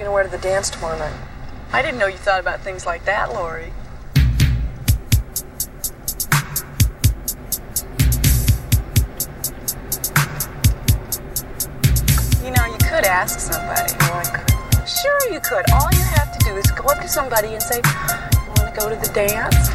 to wear to the dance tomorrow night? I didn't know you thought about things like that, Lori. You know, you could ask somebody. Oh, I could. Sure you could. All you have to do is go up to somebody and say, you want to go to the dance?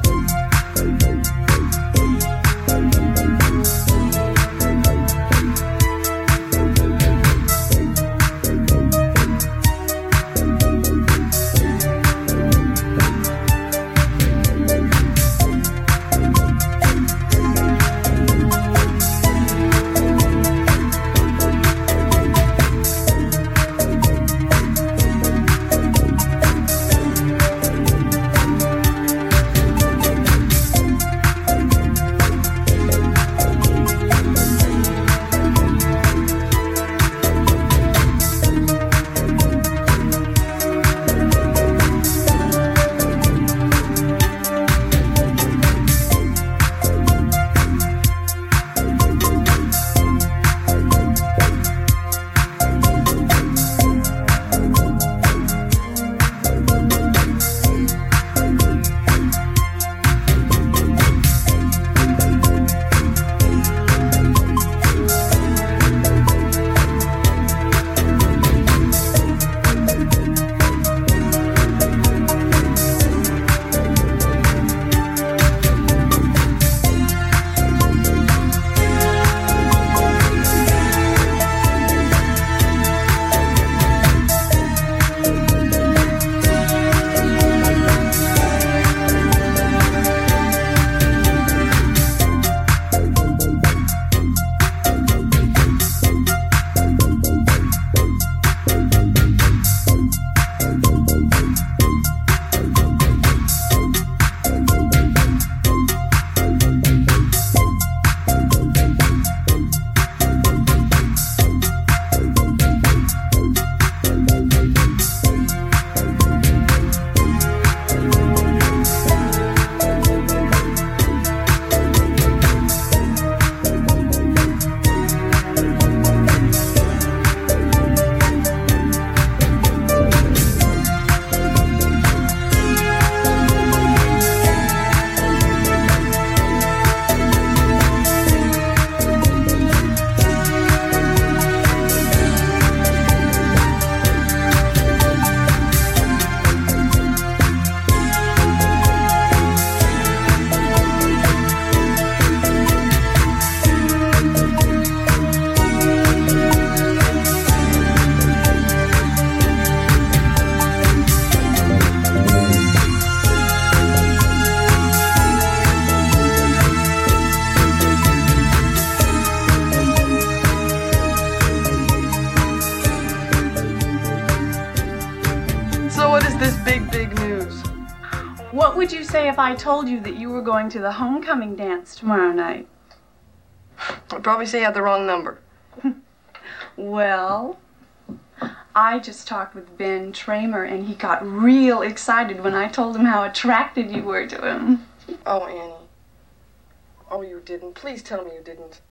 So what is this big news? What would you say if I told you that you were going to the homecoming dance tomorrow night? I'd probably say you had the wrong number. Well, I just talked with Ben Tramer, and he got real excited when I told him how attracted you were to him. Oh, Annie. Oh, you didn't. Please tell me you didn't.